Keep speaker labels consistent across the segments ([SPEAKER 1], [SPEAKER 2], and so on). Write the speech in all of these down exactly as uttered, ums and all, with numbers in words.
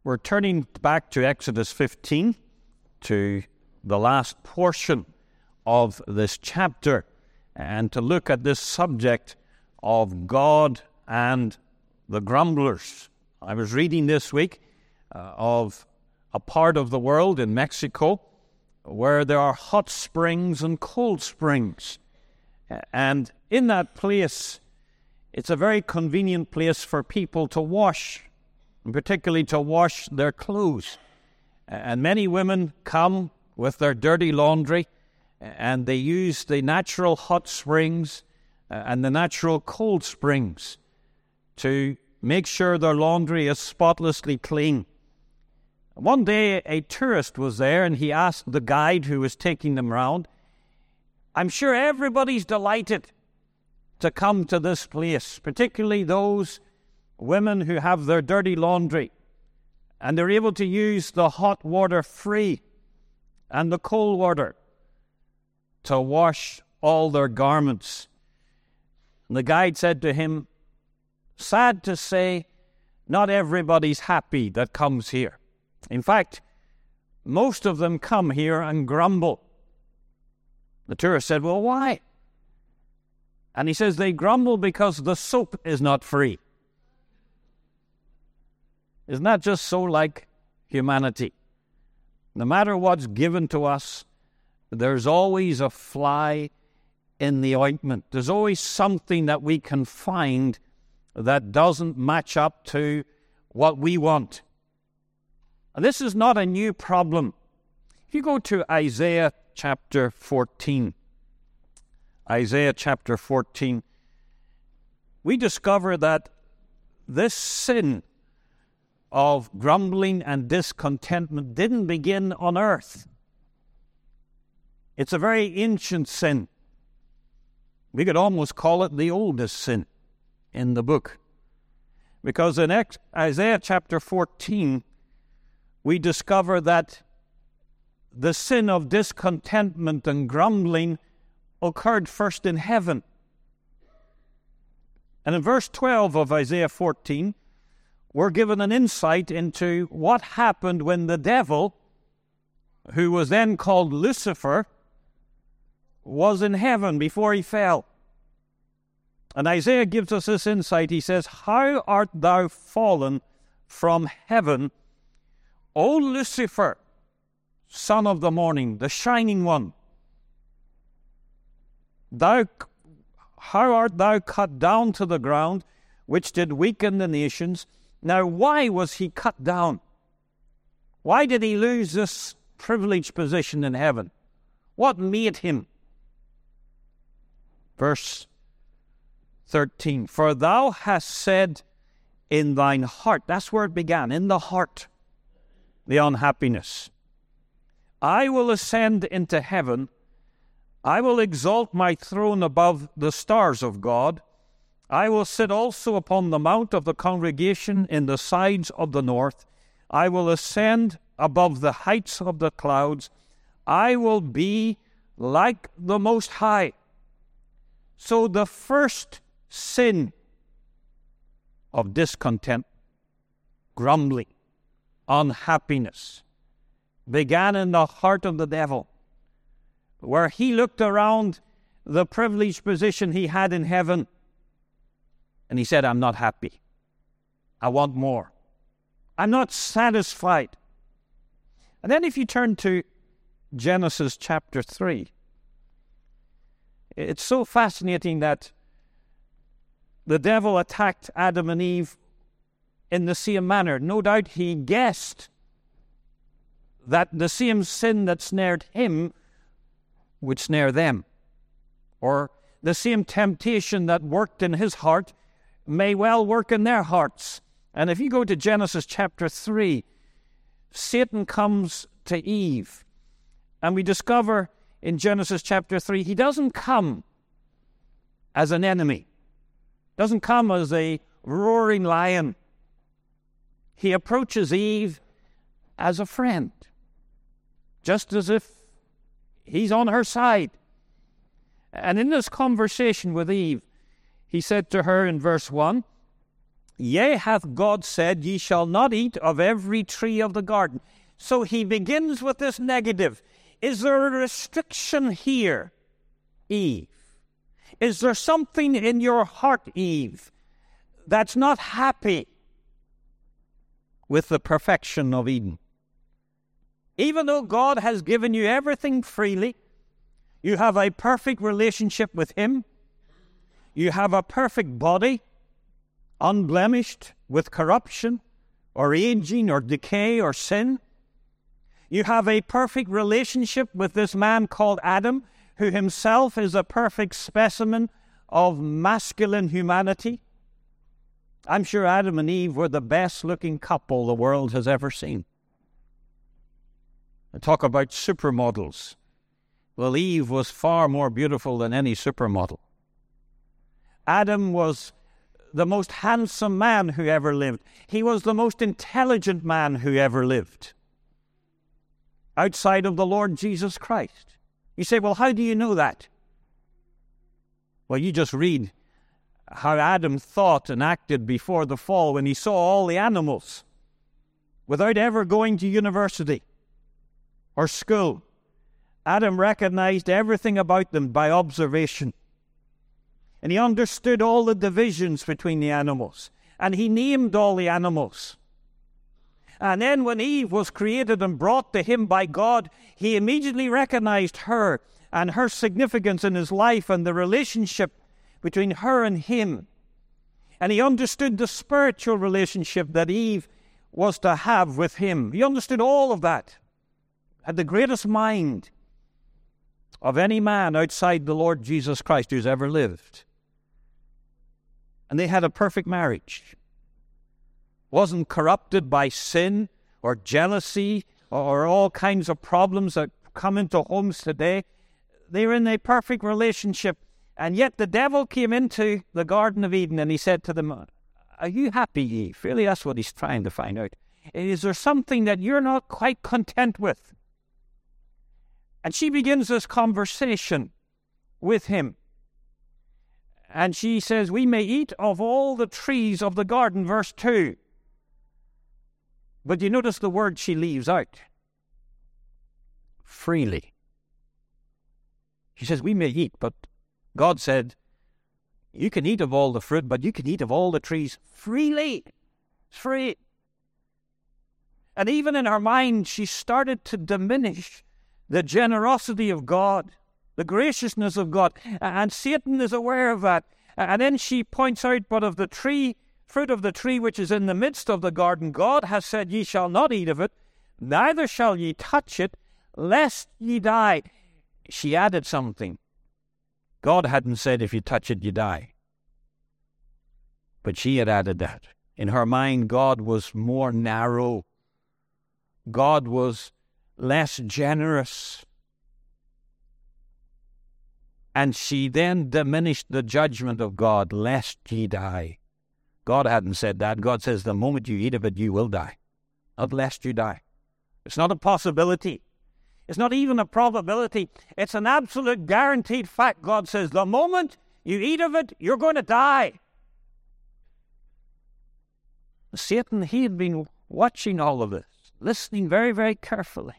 [SPEAKER 1] We're turning back to Exodus fifteen, to the last portion of this chapter, and to look at this subject of God and the grumblers. I was reading this week uh, of a part of the world in Mexico where there are hot springs and cold springs. And in that place, it's a very convenient place for people to wash, and particularly to wash their clothes. And many women come with their dirty laundry, and they use the natural hot springs and the natural cold springs to make sure their laundry is spotlessly clean. One day a tourist was there, and he asked the guide who was taking them round, "I'm sure everybody's delighted to come to this place, particularly those women who have their dirty laundry, and they're able to use the hot water free and the cold water to wash all their garments." And the guide said to him, "Sad to say, not everybody's happy that comes here. In fact, most of them come here and grumble." The tourist said, "Well, why?" And he says, "They grumble because the soap is not free." Isn't that just so like humanity? No matter what's given to us, there's always a fly in the ointment. There's always something that we can find that doesn't match up to what we want. And this is not a new problem. If you go to Isaiah chapter fourteen, Isaiah chapter fourteen, we discover that this sin of grumbling and discontentment didn't begin on earth. It's a very ancient sin. We could almost call it the oldest sin in the book. Because in Isaiah chapter fourteen, we discover that the sin of discontentment and grumbling occurred first in heaven. And in verse twelve of Isaiah fourteen, we're given an insight into what happened when the devil, who was then called Lucifer, was in heaven before he fell. And Isaiah gives us this insight. He says, "How art thou fallen from heaven, O Lucifer, son of the morning, the shining one? Thou, how art thou cut down to the ground, which did weaken the nations?" Now, why was he cut down? Why did he lose this privileged position in heaven? What made him? Verse thirteen, "For thou hast said in thine heart," that's where it began, in the heart, the unhappiness, "I will ascend into heaven, I will exalt my throne above the stars of God. I will sit also upon the mount of the congregation in the sides of the north. I will ascend above the heights of the clouds. I will be like the Most High." So the first sin of discontent, grumbling, unhappiness, began in the heart of the devil, where he looked around the privileged position he had in heaven, and he said, "I'm not happy. I want more. I'm not satisfied." And then if you turn to Genesis chapter three, it's so fascinating that the devil attacked Adam and Eve in the same manner. No doubt he guessed that the same sin that snared him would snare them, or the same temptation that worked in his heart may well work in their hearts. And if you go to Genesis chapter three, Satan comes to Eve, and we discover in Genesis chapter three, he doesn't come as an enemy, doesn't come as a roaring lion. He approaches Eve as a friend, just as if he's on her side. And in this conversation with Eve, he said to her in verse one, Yea, hath God said, ye shall not eat of every tree of the garden. So he begins with this negative. Is there a restriction here, Eve? Is there something in your heart, Eve, that's not happy with the perfection of Eden? Even though God has given you everything freely, you have a perfect relationship with Him, you have a perfect body, unblemished with corruption or aging or decay or sin. You have a perfect relationship with this man called Adam, who himself is a perfect specimen of masculine humanity. I'm sure Adam and Eve were the best-looking couple the world has ever seen. I talk about supermodels. Well, Eve was far more beautiful than any supermodel. Adam was the most handsome man who ever lived. He was the most intelligent man who ever lived, outside of the Lord Jesus Christ. You say, well, how do you know that? Well, you just read how Adam thought and acted before the fall when he saw all the animals without ever going to university or school. Adam recognized everything about them by observation. And he understood all the divisions between the animals. And he named all the animals. And then when Eve was created and brought to him by God, he immediately recognized her and her significance in his life and the relationship between her and him. And he understood the spiritual relationship that Eve was to have with him. He understood all of that. Had the greatest mind of any man outside the Lord Jesus Christ who's ever lived. And they had a perfect marriage. Wasn't corrupted by sin or jealousy or all kinds of problems that come into homes today. They were in a perfect relationship. And yet the devil came into the Garden of Eden and he said to them, are you happy, Eve? Really, that's what he's trying to find out. Is there something that you're not quite content with? And she begins this conversation with him. And she says, we may eat of all the trees of the garden, verse two. But you notice the word she leaves out. Freely. She says, we may eat, but God said, you can eat of all the fruit, but you can eat of all the trees freely. It's free. And even in her mind, she started to diminish the generosity of God, the graciousness of God. And Satan is aware of that. And then she points out, but of the tree, fruit of the tree which is in the midst of the garden, God has said, ye shall not eat of it, neither shall ye touch it, lest ye die. She added something. God hadn't said, if you touch it, you die. But she had added that. In her mind, God was more narrow. God was less generous. And she then diminished the judgment of God, lest ye die. God hadn't said that. God says, the moment you eat of it, you will die. Not lest you die. It's not a possibility. It's not even a probability. It's an absolute guaranteed fact. God says, the moment you eat of it, you're going to die. Satan, he had been watching all of this, listening very, very carefully.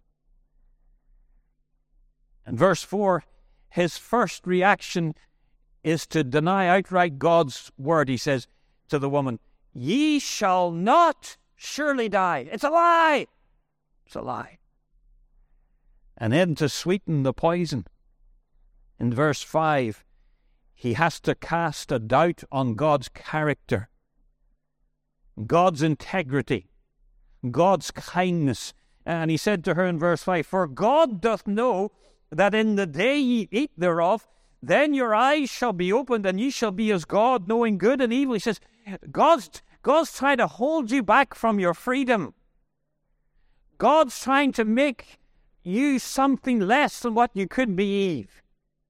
[SPEAKER 1] In verse four, his first reaction is to deny outright God's word. He says to the woman, ye shall not surely die. It's a lie. It's a lie. And then to sweeten the poison, in verse five, he has to cast a doubt on God's character, God's integrity, God's kindness. And he said to her in verse five, for God doth know that in the day ye eat thereof, then your eyes shall be opened, and ye shall be as God, knowing good and evil. He says, God's, God's trying to hold you back from your freedom. God's trying to make you something less than what you could be, Eve.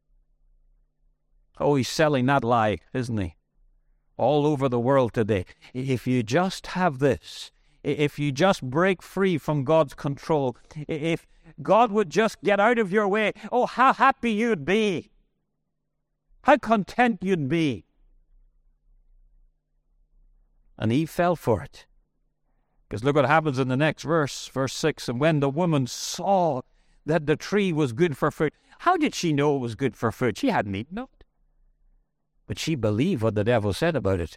[SPEAKER 1] Oh, he's selling that lie, isn't he? All over the world today. If you just have this, if you just break free from God's control, if God would just get out of your way, oh, how happy you'd be. How content you'd be. And Eve fell for it. Because look what happens in the next verse, verse six. And when the woman saw that the tree was good for food. How did she know it was good for food? She hadn't eaten it. But she believed what the devil said about it.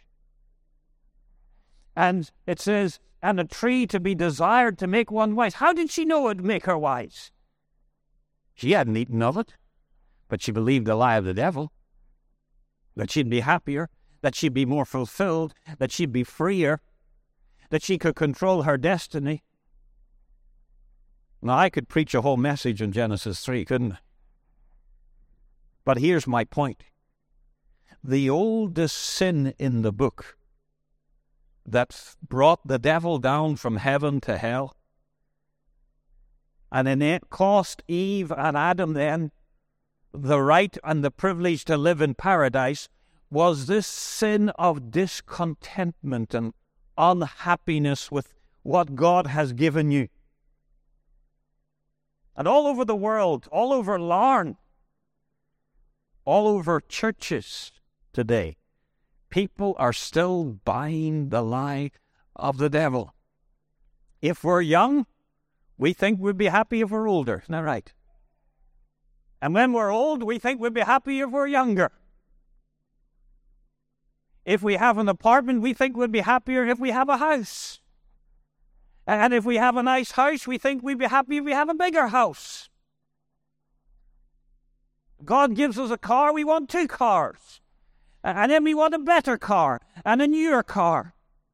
[SPEAKER 1] And it says, and a tree to be desired to make one wise. How did she know it would make her wise? She hadn't eaten of it. But she believed the lie of the devil. That she'd be happier. That she'd be more fulfilled. That she'd be freer. That she could control her destiny. Now, I could preach a whole message on Genesis three, couldn't I? But here's my point. The oldest sin in the book that brought the devil down from heaven to hell, and it cost Eve and Adam then the right and the privilege to live in paradise, was this sin of discontentment and unhappiness with what God has given you. And all over the world, all over Larne, all over churches today, people are still buying the lie of the devil. If we're young, we think we'd be happy if we're older. Isn't that right? And when we're old, we think we'd be happy if we're younger. If we have an apartment, we think we'd be happier if we have a house. And if we have a nice house, we think we'd be happy if we have a bigger house. God gives us a car, we want two cars. And then we want a better car and a newer car.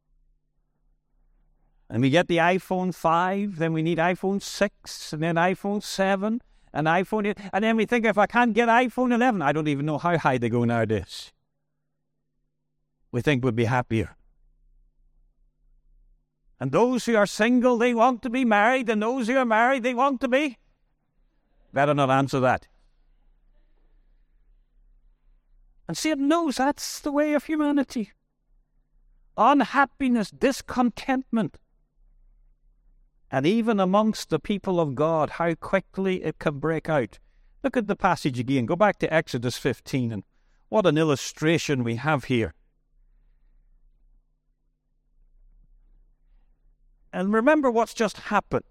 [SPEAKER 1] And we get the iPhone five, then we need iPhone six, and then iPhone seven, and iPhone eight. And then we think, if I can't get iPhone eleven, I don't even know how high they go nowadays. We think we'd be happier. And those who are single, they want to be married. And those who are married, they want to be. Better not answer that. And Satan knows that's the way of humanity. Unhappiness, discontentment. And even amongst the people of God, how quickly it can break out. Look at the passage again. Go back to Exodus fifteen. And what an illustration we have here. And remember what's just happened.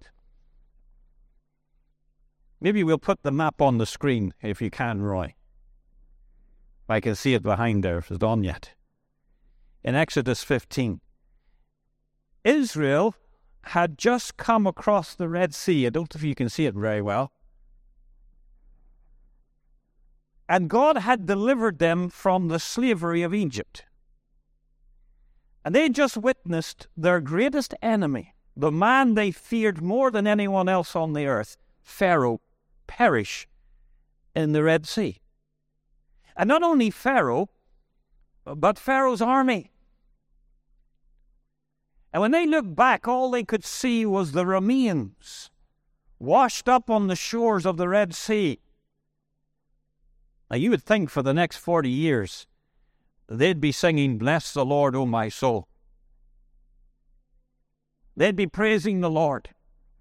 [SPEAKER 1] Maybe we'll put the map on the screen, if you can, Roy. I can see it behind there, if it's on yet. In Exodus fifteen, Israel had just come across the Red Sea. I don't know if you can see it very well. And God had delivered them from the slavery of Egypt. And they just witnessed their greatest enemy, the man they feared more than anyone else on the earth, Pharaoh, perish in the Red Sea. And not only Pharaoh, but Pharaoh's army. And when they looked back, all they could see was the remains washed up on the shores of the Red Sea. Now you would think for the next forty years, they'd be singing, "Bless the Lord, O my soul." They'd be praising the Lord.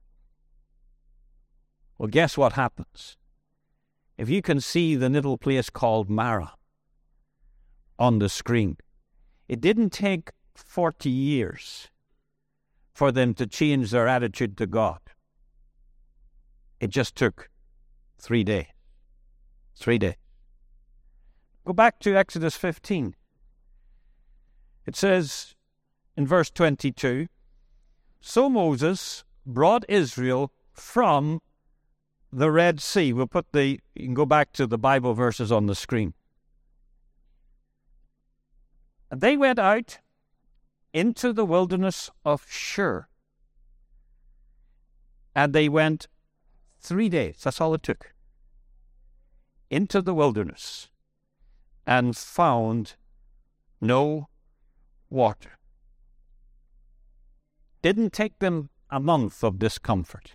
[SPEAKER 1] Well, guess what happens? If you can see the little place called Marah on the screen, it didn't take forty years for them to change their attitude to God. It just took three days. Three days. Go back to Exodus fifteen. It says in verse twenty-two, so Moses brought Israel from the Red Sea. We'll put the, you can go back to the Bible verses on the screen. And they went out into the wilderness of Shur. And they went three days, that's all it took, into the wilderness and found no water. Didn't take them a month of discomfort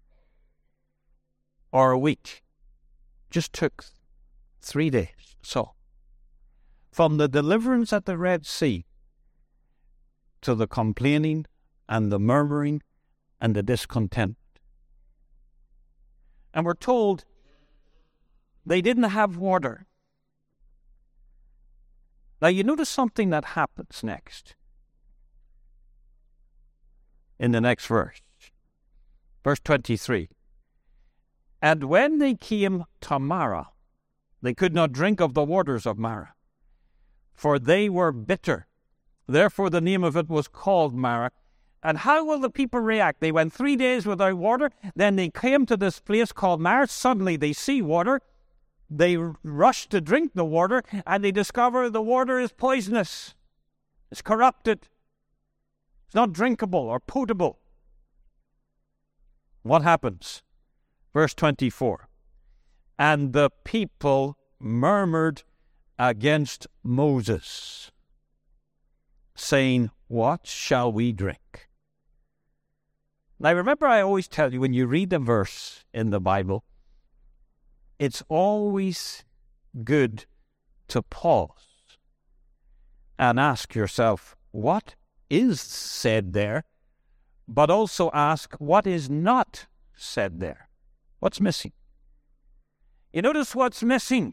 [SPEAKER 1] or a week. Just took three days. So, from the deliverance at the Red Sea to the complaining and the murmuring and the discontent. And we're told they didn't have water. Now you notice something that happens next. in the next verse. Verse twenty-three. And when they came to Marah, they could not drink of the waters of Marah, for they were bitter. Therefore the name of it was called Marah. And how will the people react? They went three days without water. Then they came to this place called Marah. Suddenly they see water. They rush to drink the water, and they discover the water is poisonous. It's corrupted. It's not drinkable or potable. What happens? Verse twenty-four. And the people murmured against Moses, saying, what shall we drink? Now remember, I always tell you, when you read a verse in the Bible, it's always good to pause and ask yourself, what is said there? But also ask, what is not said there? What's missing? You notice what's missing?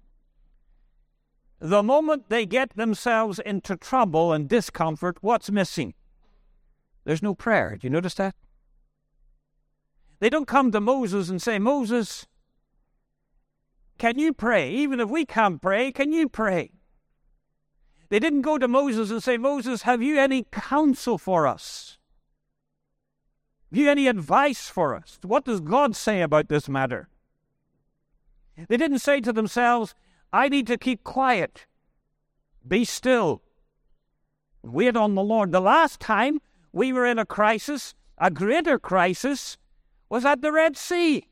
[SPEAKER 1] The moment they get themselves into trouble and discomfort, what's missing? There's no prayer. Do you notice that? They don't come to Moses and say, Moses, can you pray? Even if we can't pray, can you pray? They didn't go to Moses and say, Moses, have you any counsel for us? Have you any advice for us? What does God say about this matter? They didn't say to themselves, I need to keep quiet. Be still. Wait on the Lord. The last time we were in a crisis, a greater crisis, was at the Red Sea.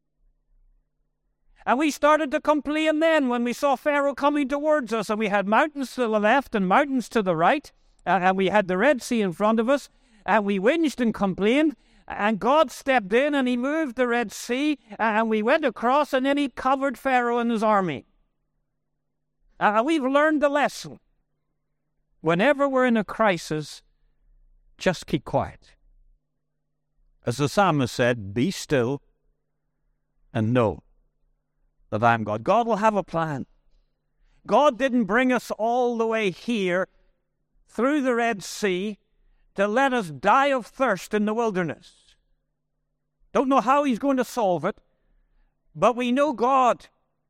[SPEAKER 1] And we started to complain then when we saw Pharaoh coming towards us, and we had mountains to the left and mountains to the right, and we had the Red Sea in front of us, and we whinged and complained, and God stepped in and he moved the Red Sea, and we went across, and then he covered Pharaoh and his army. And we've learned the lesson. Whenever we're in a crisis, just keep quiet. As the psalmist said, be still and know that I am God. God will have a plan. God didn't bring us all the way here through the Red Sea to let us die of thirst in the wilderness. Don't know how he's going to solve it, but we know God.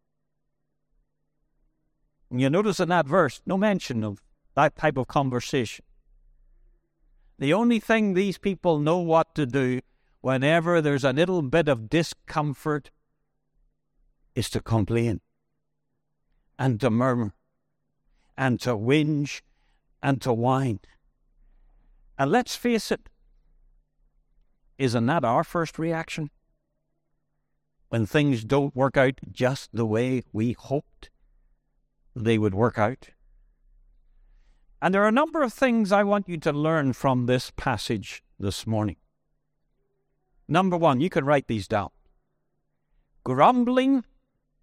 [SPEAKER 1] And you notice in that verse, no mention of that type of conversation. The only thing these people know what to do whenever there's a little bit of discomfort is to complain and to murmur and to whinge and to whine. And let's face it, isn't that our first reaction? When things don't work out just the way we hoped they would work out. And there are a number of things I want you to learn from this passage this morning. Number one, you can write these down. Grumbling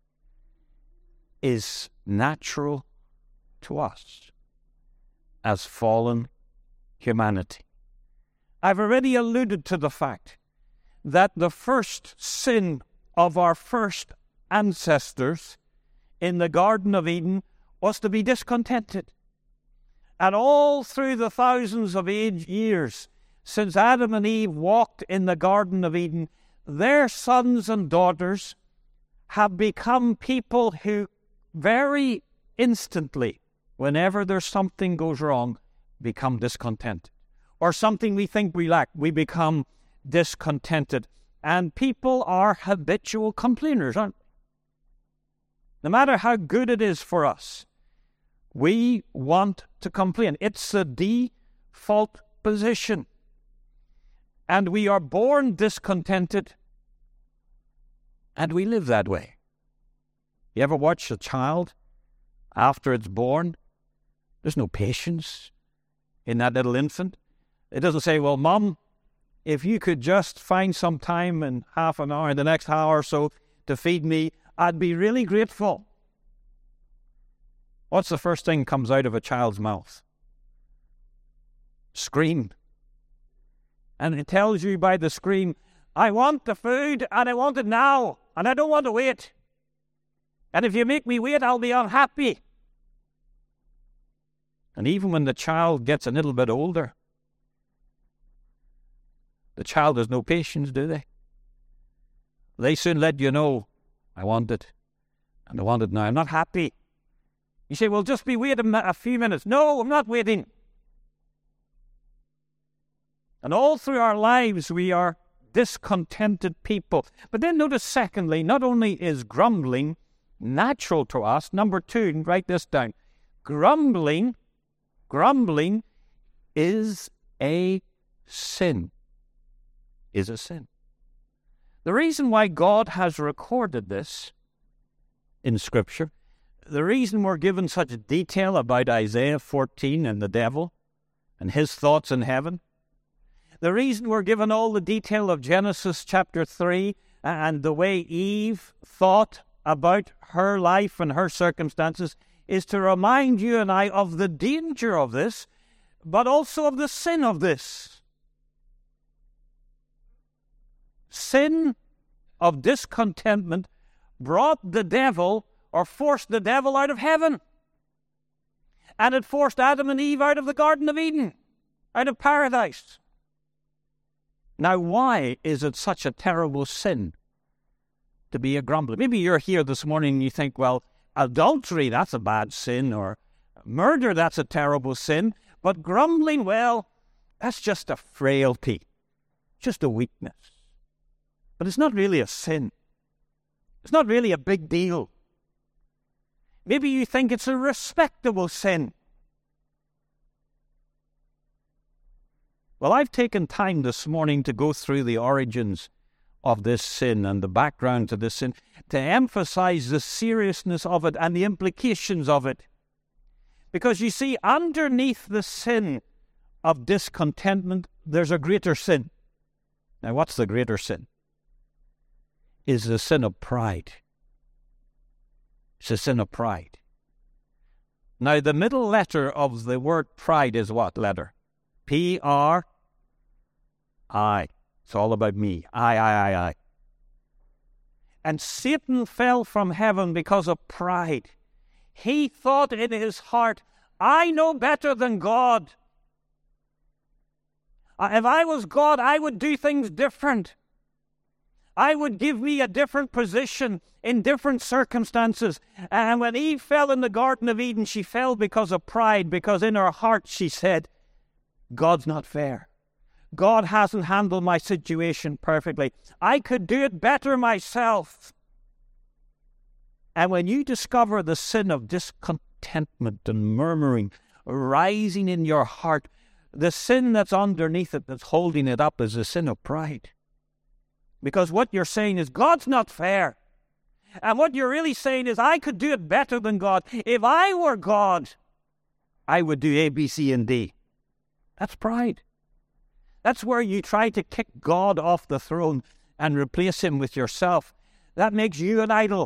[SPEAKER 1] is natural to us as fallen humanity. I've already alluded to the fact that the first sin of our first ancestors in the Garden of Eden was to be discontented. And all through the thousands of age years since Adam and Eve walked in the Garden of Eden, their sons and daughters have become people who very instantly, whenever there's something goes wrong, become discontented. Or something we think we lack, we become discontented. And people are habitual complainers, aren't they? No matter how good it is for us, we want to complain. It's the default position. And we are born discontented, and we live that way. You ever watch a child after it's born? There's no patience in that little infant. It doesn't say, well, Mom, if you could just find some time in half an hour, in the next hour or so, to feed me, I'd be really grateful. What's the first thing comes out of a child's mouth? Scream. And it tells you by the scream, I want the food and I want it now and I don't want to wait. And if you make me wait, I'll be unhappy. And even when the child gets a little bit older, The child has no patience, do they? They soon let you know, I want it, and I want it now. I'm not happy. You say, well, just be waiting a few minutes. No, I'm not waiting. And all through our lives, we are discontented people. But then notice, secondly, not only is grumbling natural to us, number two, write this down, grumbling, grumbling is a sin. Is a sin. The reason why God has recorded this in Scripture, the reason we're given such detail about Isaiah fourteen and the devil and his thoughts in heaven, the reason we're given all the detail of Genesis chapter three and the way Eve thought about her life and her circumstances is to remind you and I of the danger of this, but also of the sin of this. Sin of discontentment brought the devil, or forced the devil out of heaven. And it forced Adam and Eve out of the Garden of Eden, out of paradise. Now, why is it such a terrible sin to be a grumbler? Maybe you're here this morning and you think, well, adultery, that's a bad sin, or murder, that's a terrible sin. But grumbling, well, that's just a frailty, just a weakness. But it's not really a sin. It's not really a big deal. Maybe you think it's a respectable sin. Well, I've taken time this morning to go through the origins of this sin and the background to this sin, to emphasize the seriousness of it and the implications of it. Because you see, underneath the sin of discontentment, there's a greater sin. Now, what's the greater sin? Is the sin of pride. It's a sin of pride. Now, the middle letter of the word pride is what letter? P R I. It's all about me. I, I, I, I. And Satan fell from heaven because of pride. He thought in his heart, I know better than God. If I was God, I would do things different. I would give me a different position in different circumstances. And when Eve fell in the Garden of Eden, she fell because of pride, because in her heart she said, God's not fair. God hasn't handled my situation perfectly. I could do it better myself. And when you discover the sin of discontentment and murmuring rising in your heart, the sin that's underneath it, that's holding it up, is the sin of pride. Because what you're saying is, God's not fair. And what you're really saying is, I could do it better than God. If I were God, I would do A, B, C, and D. That's pride. That's where you try to kick God off the throne and replace him with yourself. That makes you an idol.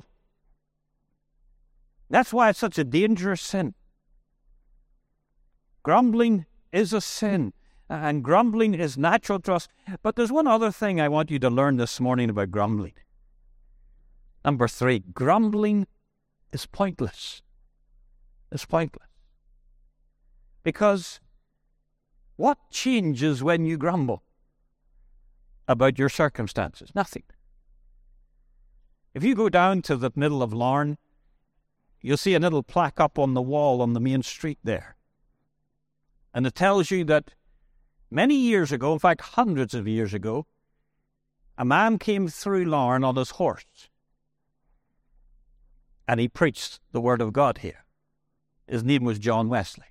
[SPEAKER 1] That's why it's such a dangerous sin. Grumbling is a sin, and grumbling is natural to us. But there's one other thing I want you to learn this morning about grumbling. Number three, grumbling is pointless. It's pointless. Because what changes when you grumble about your circumstances? Nothing. If you go down to the middle of Larne, you'll see a little plaque up on the wall on the main street there. And it tells you that many years ago, in fact hundreds of years ago, a man came through Larne on his horse. And he preached the Word of God here. His name was John Wesley.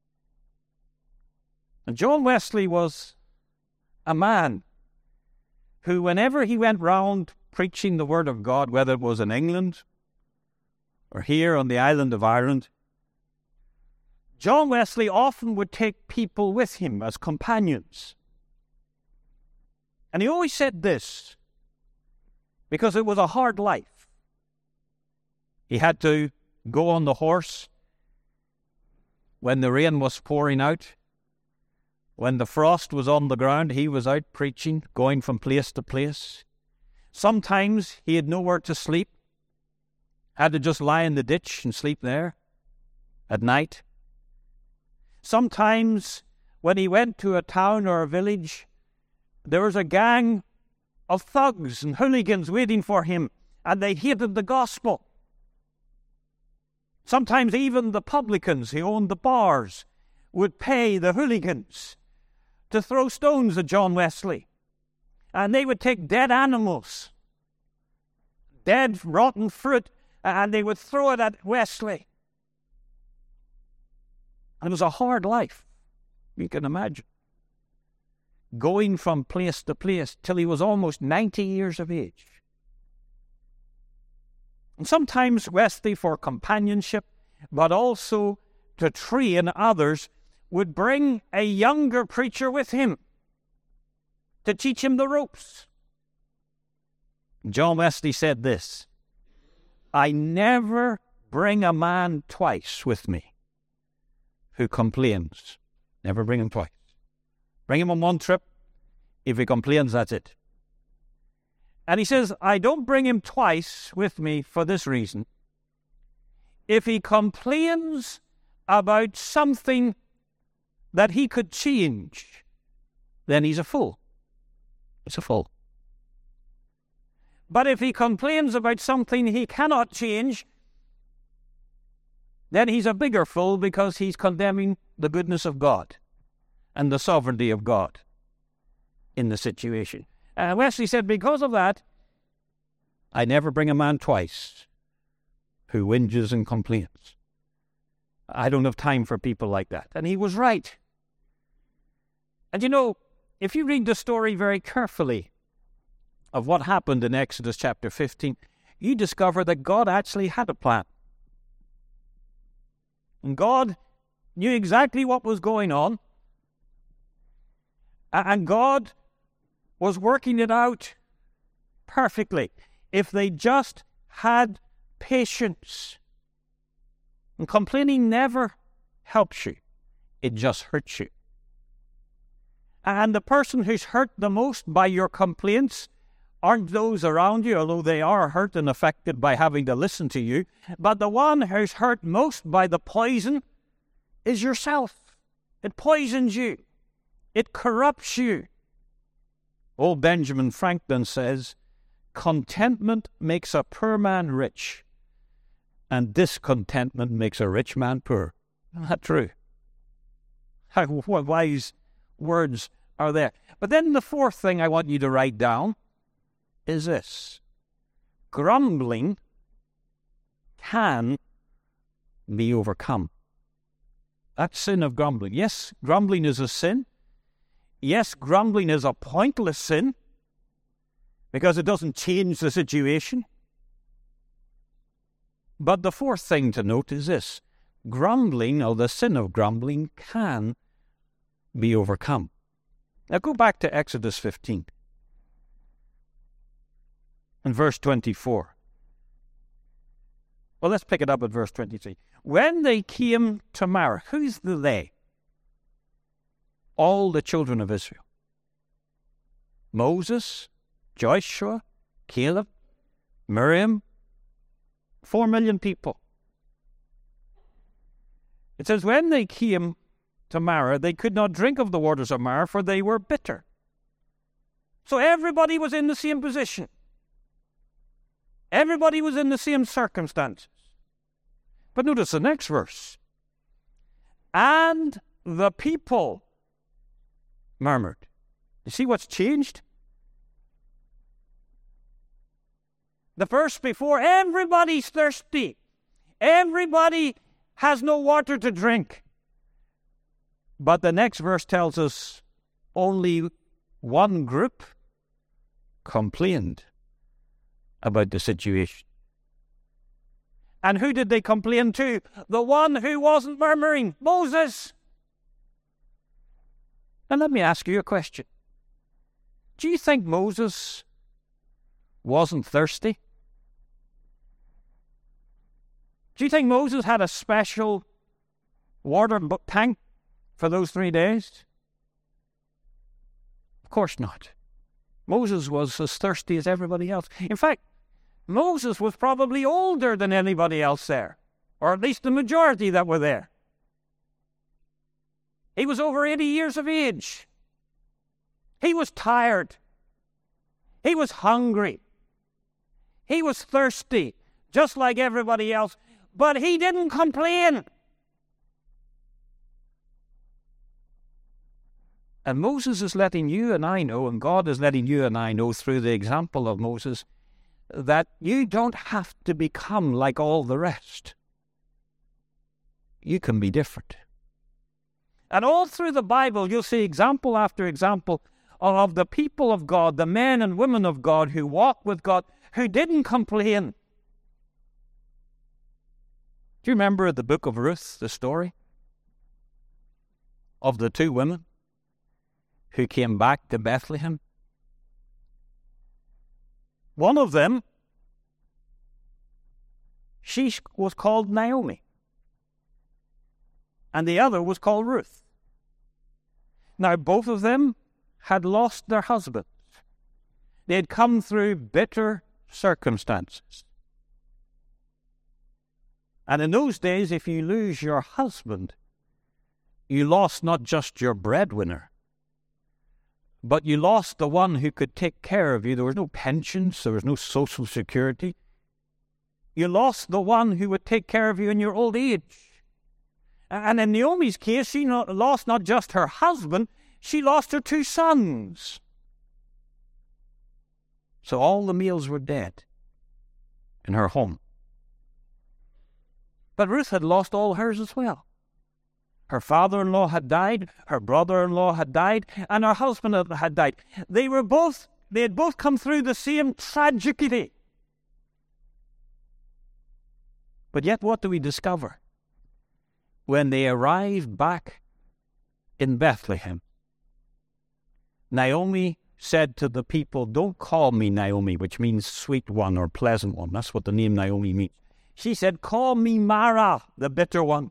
[SPEAKER 1] And John Wesley was a man who, whenever he went round preaching the Word of God, whether it was in England or here on the island of Ireland, John Wesley often would take people with him as companions. And he always said this, because it was a hard life. He had to go on the horse when the rain was pouring out. When the frost was on the ground, he was out preaching, going from place to place. Sometimes he had nowhere to sleep, had to just lie in the ditch and sleep there at night. Sometimes when he went to a town or a village there was a gang of thugs and hooligans waiting for him, and they hated the gospel. Sometimes even the publicans who owned the bars would pay the hooligans to throw stones at John Wesley. And they would take dead animals, dead rotten fruit, and they would throw it at Wesley. And it was a hard life, you can imagine. Going from place to place till he was almost ninety years of age. And sometimes Wesley, for companionship, but also to train others, would bring a younger preacher with him to teach him the ropes. John Wesley said this, "I never bring a man twice with me who complains." Never bring him twice. Bring him on one trip. If he complains, that's it. And he says, I don't bring him twice with me for this reason. If he complains about something that he could change, then he's a fool. It's a fool. But if he complains about something he cannot change, then he's a bigger fool, because he's condemning the goodness of God and the sovereignty of God in the situation. Uh, Wesley said, because of that, I never bring a man twice who whinges and complains. I don't have time for people like that. And he was right. And you know, if you read the story very carefully of what happened in Exodus chapter fifteen, you discover that God actually had a plan. And God knew exactly what was going on. And God was working it out perfectly if they just had patience. And complaining never helps you. It just hurts you. And the person who's hurt the most by your complaints aren't those around you, although they are hurt and affected by having to listen to you. But the one who's hurt most by the poison is yourself. It poisons you. It corrupts you. Old Benjamin Franklin says, contentment makes a poor man rich, and discontentment makes a rich man poor. Isn't that true? How wise words are there. But then the fourth thing I want you to write down is this. Grumbling can be overcome. That sin of grumbling. Yes, grumbling is a sin. Yes, grumbling is a pointless sin because it doesn't change the situation. But the fourth thing to note is this. Grumbling, or the sin of grumbling, can be overcome. Now go back to Exodus fifteen and verse twenty-four. Well, let's pick it up at verse twenty-three. When they came to Marah, who's the they? All the children of Israel. Moses, Joshua, Caleb, Miriam, four million people. It says, when they came to Marah, they could not drink of the waters of Marah, for they were bitter. So everybody was in the same position. Everybody was in the same circumstances. But notice the next verse. And the people murmured. You see what's changed? The verse before, everybody's thirsty. Everybody has no water to drink. But the next verse tells us only one group complained about the situation. And who did they complain to? The one who wasn't murmuring, Moses. Now let me ask you a question. Do you think Moses wasn't thirsty? Do you think Moses had a special water tank for those three days? Of course not. Moses was as thirsty as everybody else. In fact, Moses was probably older than anybody else there, or at least the majority that were there. He was over eighty years of age. He was tired. He was hungry. He was thirsty, just like everybody else. But he didn't complain. And Moses is letting you and I know, and God is letting you and I know through the example of Moses, that you don't have to become like all the rest. You can be different. And all through the Bible, you'll see example after example of the people of God, the men and women of God who walked with God, who didn't complain. Do you remember the book of Ruth, the story of the two women who came back to Bethlehem? One of them, she was called Naomi, and the other was called Ruth. Now, both of them had lost their husbands. They had come through bitter circumstances. And in those days, if you lose your husband, you lost not just your breadwinner, but you lost the one who could take care of you. There was no pensions, there was no social security. You lost the one who would take care of you in your old age. And in Naomi's case, she not, lost not just her husband, she lost her two sons. So all the males were dead in her home. But Ruth had lost all hers as well. Her father-in-law had died, her brother-in-law had died, and her husband had died. They were both, they had both come through the same tragedy. But yet what do we discover? When they arrived back in Bethlehem, Naomi said to the people, "Don't call me Naomi," which means sweet one or pleasant one. That's what the name Naomi means. She said, "Call me Mara, the bitter one."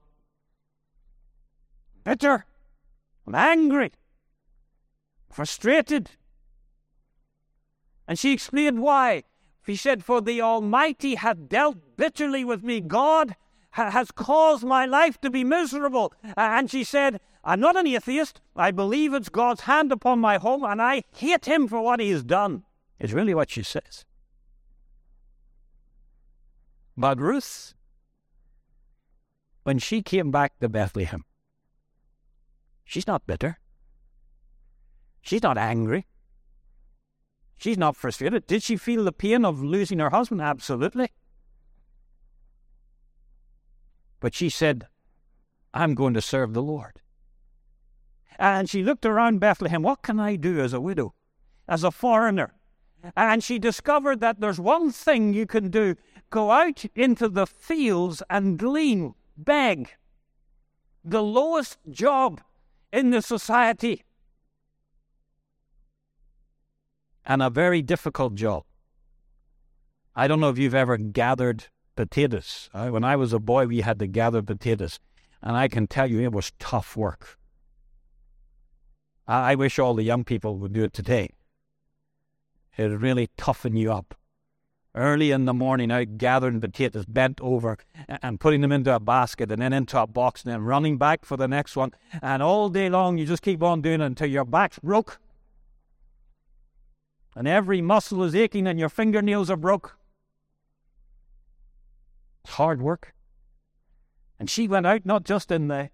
[SPEAKER 1] Bitter. I'm angry. Frustrated. And she explained why. She said, "For the Almighty hath dealt bitterly with me. God ha- has caused my life to be miserable." Uh, and she said, "I'm not an atheist. I believe it's God's hand upon my home, and I hate him for what he has done." It's really what she says. But Ruth, when she came back to Bethlehem, she's not bitter. She's not angry. She's not frustrated. Did she feel the pain of losing her husband? Absolutely. But she said, "I'm going to serve the Lord." And she looked around Bethlehem. What can I do as a widow, as a foreigner? And she discovered that there's one thing you can do. Go out into the fields and glean, beg. The lowest job in the society. And a very difficult job. I don't know if you've ever gathered potatoes. Uh, when I was a boy, we had to gather potatoes. And I can tell you, it was tough work. I, I wish all the young people would do it today. It would really toughen you up. Early in the morning, out gathering potatoes, bent over, and putting them into a basket, and then into a box, and then running back for the next one. And all day long, you just keep on doing it until your back's broke. And every muscle is aching, and your fingernails are broke. It's hard work. And she went out not just in the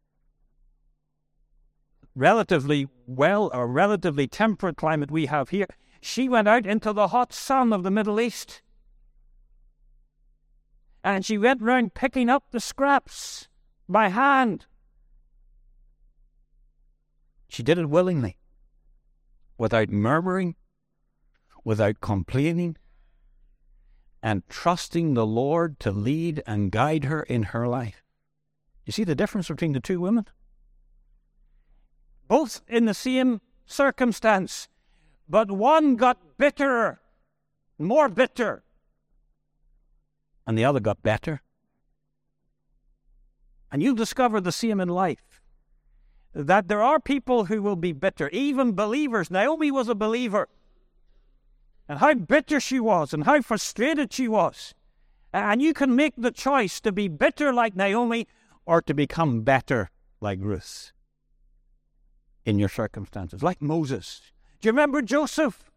[SPEAKER 1] relatively well or relatively temperate climate we have here. She went out into the hot sun of the Middle East. And she went round picking up the scraps by hand. She did it willingly, without murmuring, without complaining, and trusting the Lord to lead and guide her in her life. You see the difference between the two women? Both in the same circumstance, but one got bitterer, more bitter, and the other got better. And you'll discover the same in life, that there are people who will be bitter, even believers. Naomi was a believer. And how bitter she was, and how frustrated she was. And you can make the choice to be bitter like Naomi, or to become better like Ruth in your circumstances, like Moses. Do you remember Joseph?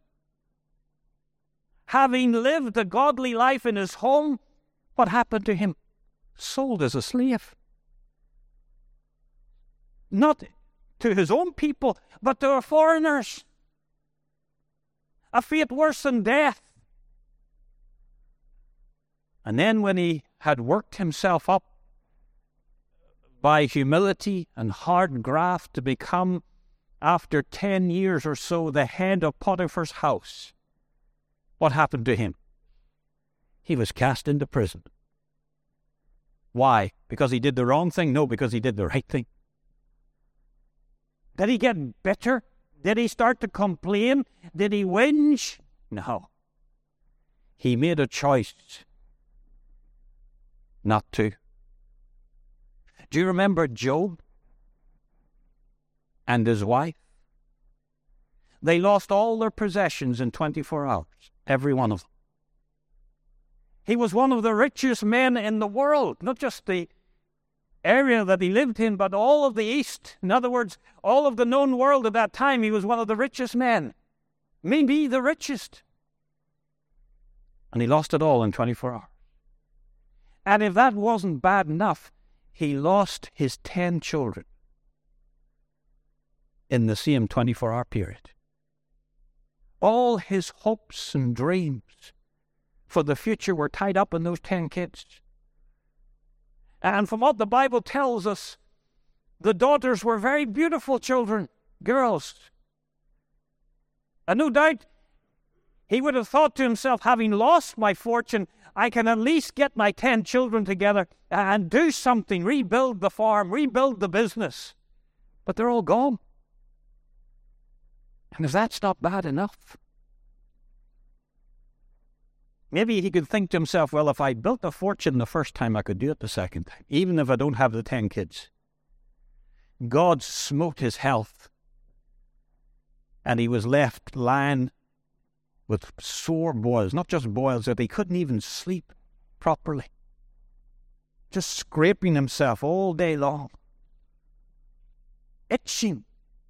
[SPEAKER 1] Having lived a godly life in his home, what happened to him? Sold as a slave. Not to his own people, but to foreigners. A fate worse than death. And then when he had worked himself up by humility and hard graft to become, after ten years or so, the head of Potiphar's house, what happened to him? He was cast into prison. Why? Because he did the wrong thing? No, because he did the right thing. Did he get bitter? Did he start to complain? Did he whinge? No. He made a choice not to. Do you remember Job and his wife? They lost all their possessions in twenty-four hours, every one of them. He was one of the richest men in the world, not just the area that he lived in, but all of the East. In other words, all of the known world at that time, he was one of the richest men. Maybe the richest. And he lost it all in twenty-four hours. And if that wasn't bad enough, he lost his ten children in the same twenty-four hour period. All his hopes and dreams for the future were tied up in those ten kids. And from what the Bible tells us, the daughters were very beautiful children, girls. And no doubt, he would have thought to himself, having lost my fortune, I can at least get my ten children together and do something, rebuild the farm, rebuild the business. But they're all gone. And if that's not bad enough, maybe he could think to himself, well, if I built a fortune the first time, I could do it the second time, even if I don't have the ten kids. God smote his health, and he was left lying with sore boils, not just boils, that he couldn't even sleep properly. Just scraping himself all day long. Itching.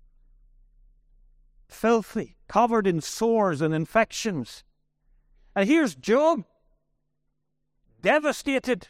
[SPEAKER 1] Filthy, covered in sores and infections. And here's Job, devastated.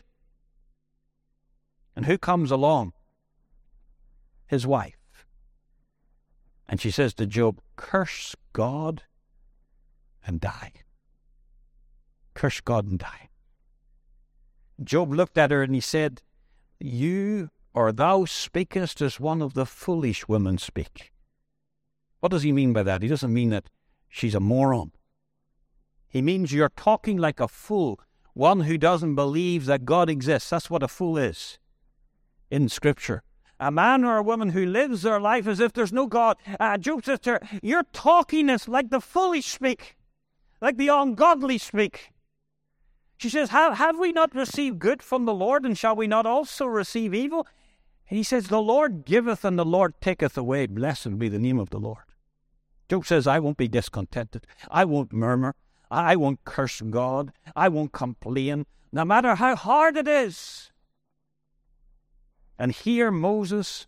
[SPEAKER 1] And who comes along? His wife. And she says to Job, curse God and die. Curse God and die. Job looked at her and he said, you or thou speakest as one of the foolish women speak. What does he mean by that? He doesn't mean that she's a moron. He means you're talking like a fool, one who doesn't believe that God exists. That's what a fool is in Scripture. A man or a woman who lives their life as if there's no God. Uh, Job says to her, you're talking as like the foolish speak, like the ungodly speak. She says, have, have we not received good from the Lord, and shall we not also receive evil? And he says, the Lord giveth and the Lord taketh away. Blessed be the name of the Lord. Job says, I won't be discontented. I won't murmur. I won't curse God. I won't complain, no matter how hard it is. And here Moses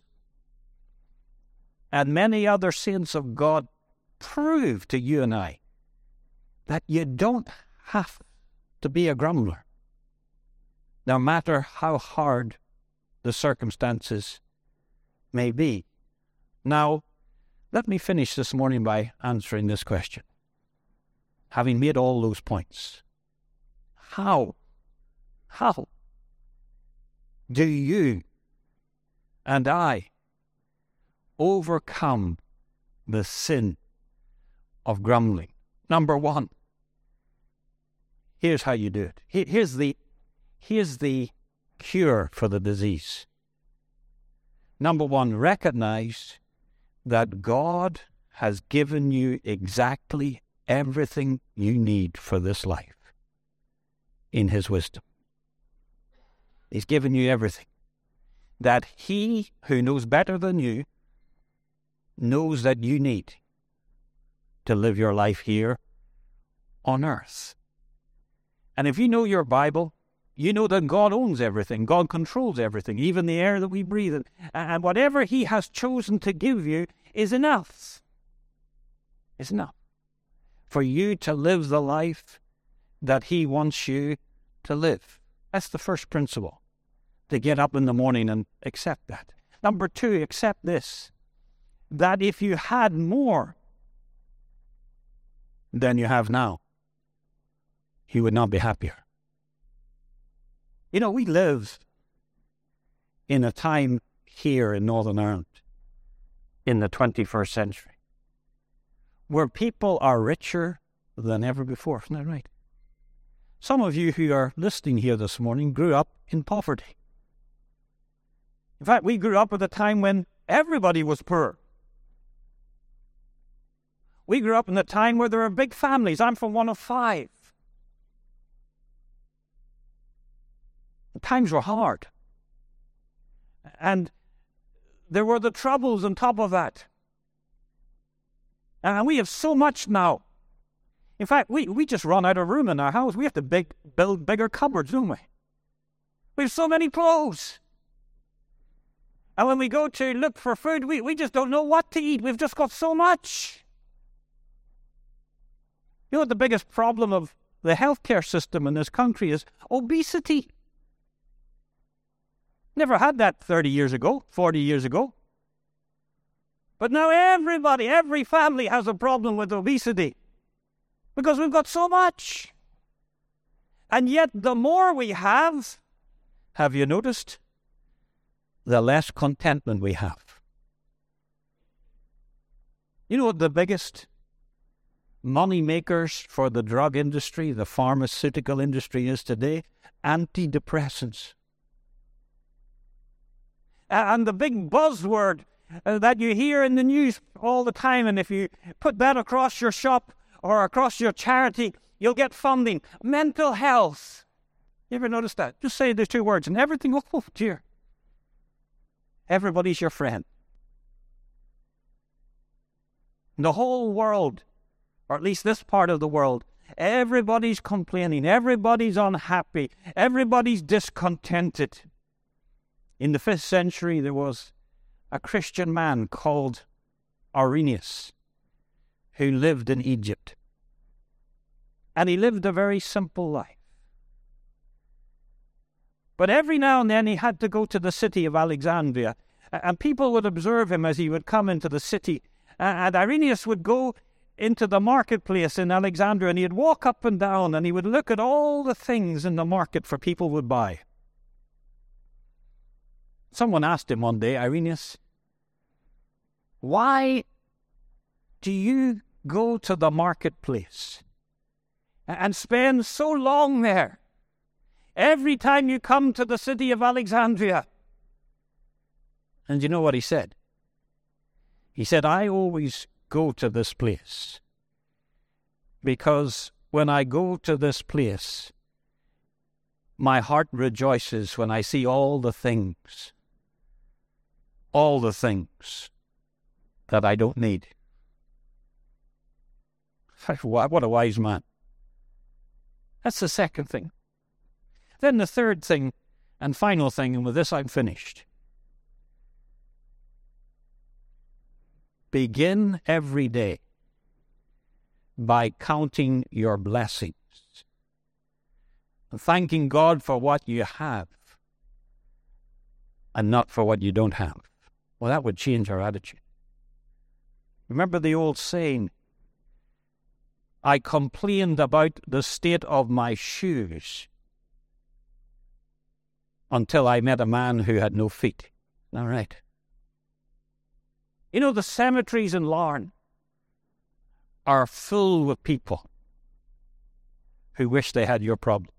[SPEAKER 1] and many other saints of God prove to you and I that you don't have to be a grumbler, no matter how hard the circumstances may be. Now, let me finish this morning by answering this question. Having made all those points, how, how do you and I overcome the sin of grumbling? Number one, here's how you do it. Here's the, here's the cure for the disease. Number one, recognize that God has given you exactly everything you need for this life in His wisdom. He's given you everything. That He, who knows better than you, knows that you need to live your life here on earth. And if you know your Bible, you know that God owns everything. God controls everything, even the air that we breathe in. And whatever He has chosen to give you is enough. is enough for you to live the life that he wants you to live. That's the first principle, to get up in the morning and accept that. Number two, accept this, that if you had more than you have now, you would not be happier. You know, we live in a time here in Northern Ireland in the twenty-first century where people are richer than ever before. Isn't that right? Some of you who are listening here this morning grew up in poverty. In fact, we grew up at a time when everybody was poor. We grew up in a time where there were big families. I'm from one of five. The times were hard. And there were the troubles on top of that. And we have so much now. In fact, we, we just run out of room in our house. We have to big, build bigger cupboards, don't we? We have so many clothes. And when we go to look for food, we, we just don't know what to eat. We've just got so much. You know what the biggest problem of the healthcare system in this country is? Obesity. Never had that thirty years ago, forty years ago. But now everybody, every family has a problem with obesity because we've got so much. And yet the more we have, have you noticed, the less contentment we have. You know what the biggest money makers for the drug industry, the pharmaceutical industry is today? Antidepressants. And the big buzzword uh, that you hear in the news all the time, and if you put that across your shop or across your charity, you'll get funding. Mental health. You ever notice that? Just say the two words and everything, oh dear. Everybody's your friend. The whole world, or at least this part of the world, everybody's complaining, everybody's unhappy, everybody's discontented. In the fifth century, there was a Christian man called Irenaeus who lived in Egypt. And he lived a very simple life. But every now and then he had to go to the city of Alexandria, and people would observe him as he would come into the city. And Irenaeus would go into the marketplace in Alexandria, and he'd walk up and down, and he would look at all the things in the market for people would buy. Someone asked him one day, Irenaeus, why do you go to the marketplace and spend so long there every time you come to the city of Alexandria? And you know what he said? He said, I always go to this place because when I go to this place, my heart rejoices when I see all the things all the things that I don't need. What a wise man. That's the second thing. Then the third thing and final thing, and with this I'm finished. Begin every day by counting your blessings and thanking God for what you have and not for what you don't have. Well, that would change our attitude. Remember the old saying, I complained about the state of my shoes until I met a man who had no feet. All right. You know, the cemeteries in Larne are full with people who wish they had your problem.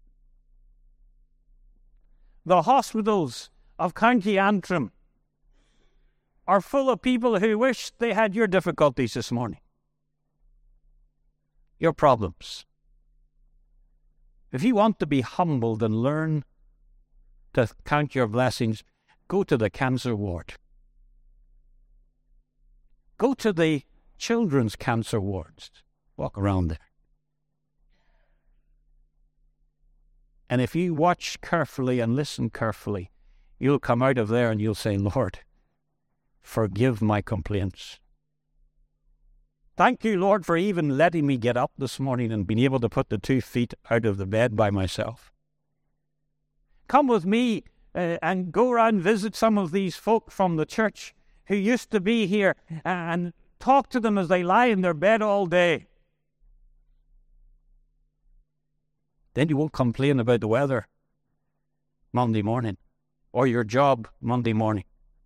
[SPEAKER 1] The hospitals of County Antrim are full of people who wish they had your difficulties this morning, your problems. If you want to be humbled and learn to count your blessings, go to the cancer ward. Go to the children's cancer wards. Walk around there. And if you watch carefully and listen carefully, you'll come out of there and you'll say, Lord, forgive my complaints. Thank you, Lord, for even letting me get up this morning and being able to put the two feet out of the bed by myself. Come with me uh, and go around and visit some of these folk from the church who used to be here and talk to them as they lie in their bed all day. Then you won't complain about the weather Monday morning or your job Monday morning.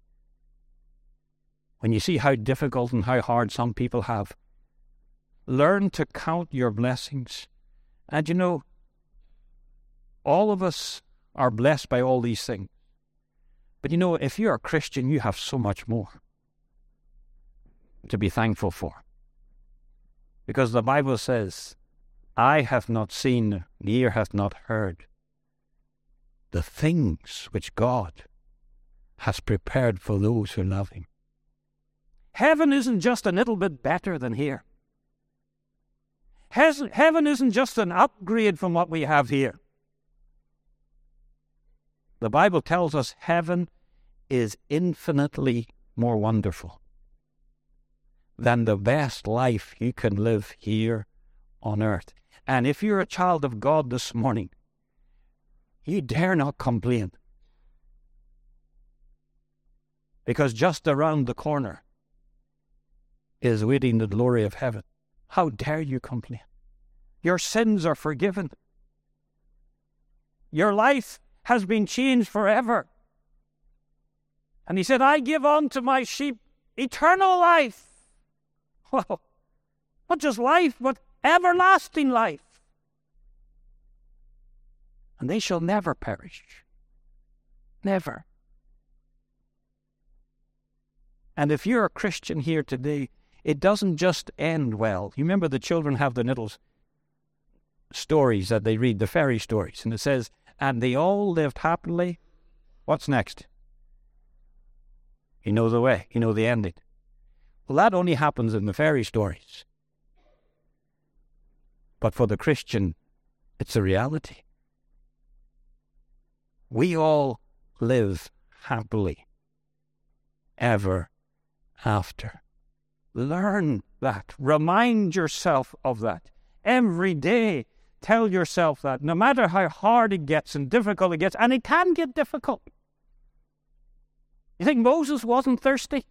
[SPEAKER 1] When you see how difficult and how hard some people have, learn to count your blessings. And you know, all of us are blessed by all these things. But you know, if you're a Christian, you have so much more to be thankful for. Because the Bible says, eye hath not seen, ear hath not heard the things which God has prepared for those who love him. Heaven isn't just a little bit better than here. Heaven isn't just an upgrade from what we have here. The Bible tells us heaven is infinitely more wonderful than the best life you can live here on earth. And if you're a child of God this morning, you dare not complain. Because just around the corner is waiting the glory of heaven. How dare you complain? Your sins are forgiven. Your life has been changed forever. And he said, I give unto my sheep eternal life. Well, not just life, but everlasting life. And they shall never perish. Never. And if you're a Christian here today, it doesn't just end well. You remember the children have the little stories that they read, the fairy stories. And it says, and they all lived happily. What's next? You know the way. You know the ending. Well, that only happens in the fairy stories. But for the Christian, it's a reality. We all live happily ever after. Learn that. Remind yourself of that. Every day, tell yourself that. No matter how hard it gets and difficult it gets, and it can get difficult. You think Moses wasn't thirsty?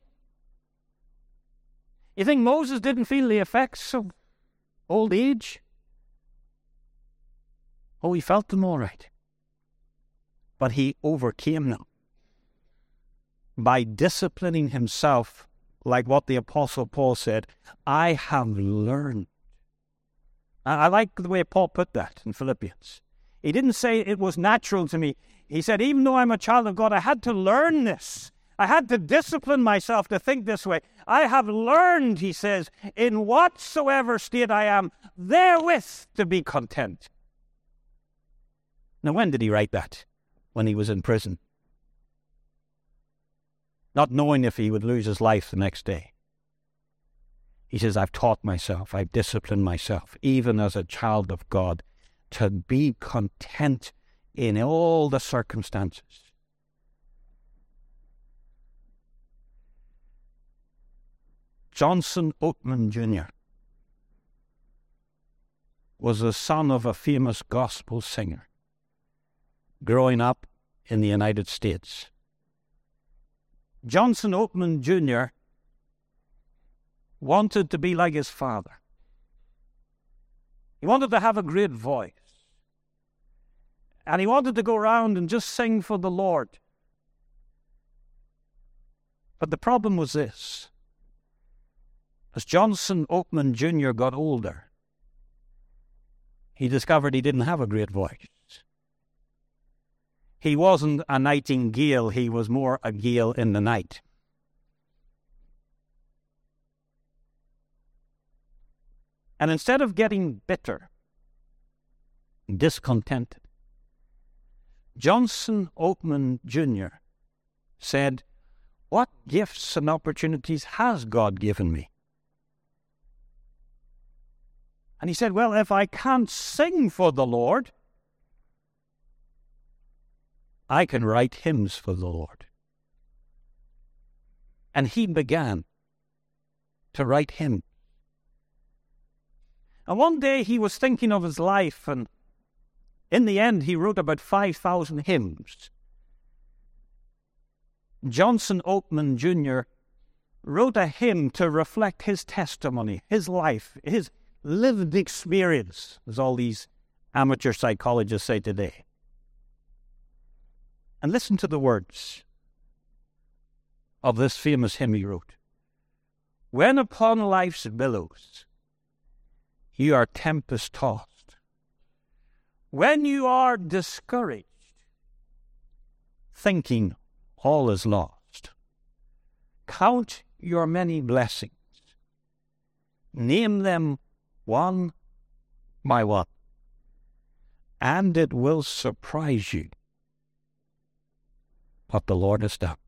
[SPEAKER 1] You think Moses didn't feel the effects of old age? Oh, he felt them all right. But he overcame them by disciplining himself, like what the Apostle Paul said, I have learned. I like the way Paul put that in Philippians. He didn't say it was natural to me. He said, even though I'm a child of God, I had to learn this. I had to discipline myself to think this way. I have learned, he says, in whatsoever state I am, therewith to be content. Now, when did he write that? When he was in prison. Not knowing if he would lose his life the next day. He says, I've taught myself, I've disciplined myself, even as a child of God, to be content in all the circumstances. Johnson Oatman Junior was the son of a famous gospel singer growing up in the United States. Johnson Oatman Junior wanted to be like his father. He wanted to have a great voice. And he wanted to go around and just sing for the Lord. But the problem was this. As Johnson Oatman Junior got older, he discovered he didn't have a great voice. He wasn't a nightingale, he was more a gale in the night. And instead of getting bitter, discontented, Johnson Oatman Junior said, what gifts and opportunities has God given me? And he said, well, if I can't sing for the Lord, I can write hymns for the Lord. And he began to write hymns And one day he was thinking of his life, and in the end he wrote about five thousand hymns. Johnson Oatman Junior wrote a hymn to reflect his testimony, his life, his lived experience, as all these amateur psychologists say today. And listen to the words of this famous hymn he wrote. When upon life's billows you are tempest-tossed, when you are discouraged, thinking all is lost, count your many blessings, name them one by one, and it will surprise you what the Lord has done.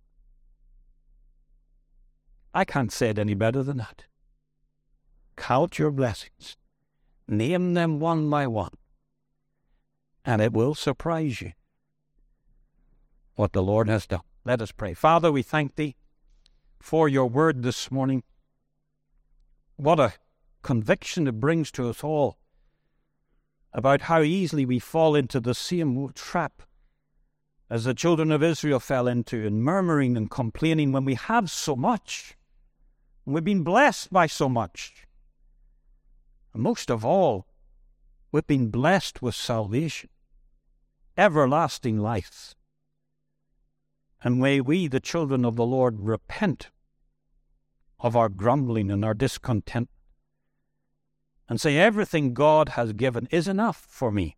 [SPEAKER 1] I can't say it any better than that. Count your blessings, name them one by one, and it will surprise you what the Lord has done. Let us pray. Father, we thank Thee for Your word this morning. What a conviction it brings to us all about how easily we fall into the same trap as the children of Israel fell into, in murmuring and complaining when we have so much. We've been blessed by so much. And most of all, we've been blessed with salvation, everlasting life. And may we, the children of the Lord, repent of our grumbling and our discontent and say everything God has given is enough for me.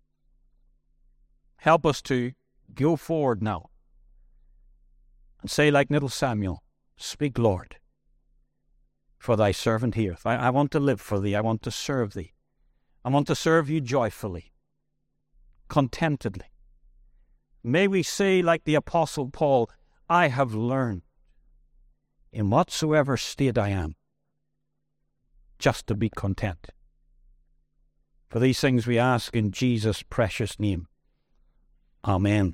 [SPEAKER 1] Help us to go forward now and say like little Samuel, speak, Lord, for Thy servant heareth. I, I want to live for Thee. I want to serve Thee. I want to serve You joyfully, contentedly. May we say like the Apostle Paul, I have learned in whatsoever state I am just to be content. For these things we ask in Jesus' precious name. Amen.